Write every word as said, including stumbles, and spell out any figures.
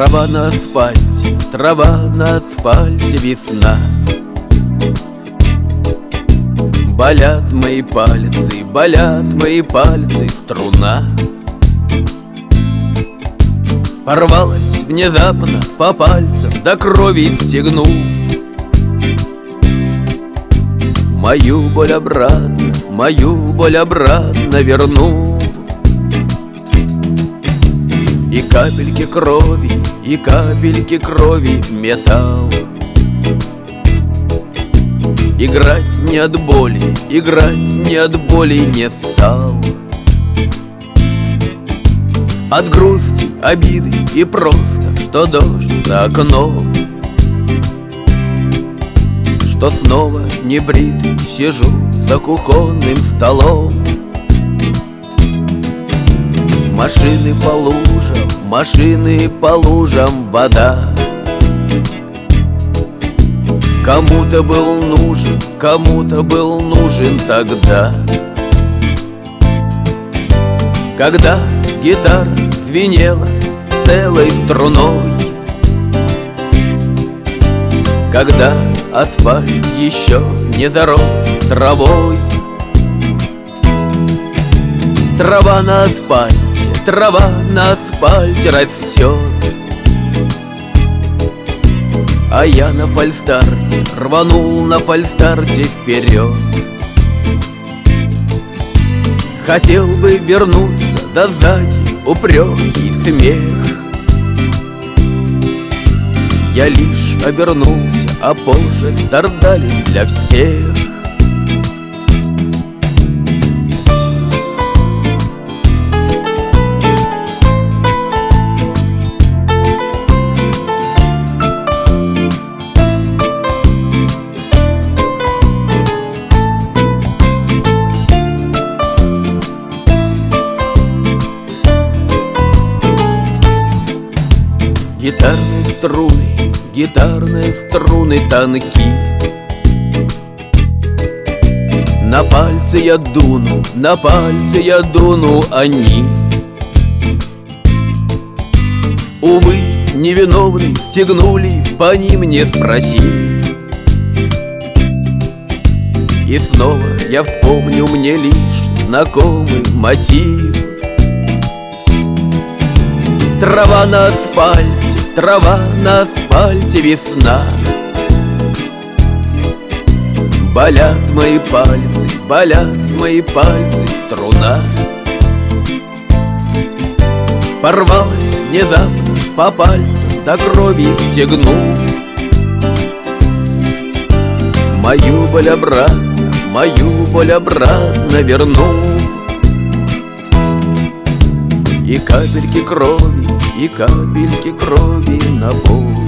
Трава на асфальте, трава на асфальте, весна. Болят мои пальцы, болят мои пальцы, струна. Порвалась внезапно по пальцам, до крови стегнув. Мою боль обратно, мою боль обратно вернув. И капельки крови, и капельки крови металл. Играть не от боли, играть не от боли не стал. От грусти, обиды и просто, что дождь за окном, что снова небритый сижу за кухонным столом. Машины по лужам, машины по лужам, вода. Кому-то был нужен, кому-то был нужен тогда, когда гитара звенела целой струной, когда асфальт еще не зарос травой. Трава на асфальте, трава на асфальте растет, а я на фальстарте рванул на фальстарте вперед. Хотел бы вернуться, да сзади упреки и смех. Я лишь обернулся, а позже страдали для всех. Гитарные струны, гитарные струны тонки. На пальцы я дуну, на пальцы я дуну они. Увы, невиновный стегнули по ним, не спросив. И снова я вспомню мне лишь знакомый мотив. Трава на асфальте, трава на асфальте, весна. Болят мои пальцы, болят мои пальцы, струна. Порвалась внезапно по пальцам, до крови стегнув. Мою боль обратно, мою боль обратно вернув. И капельки крови, и капельки крови на пол.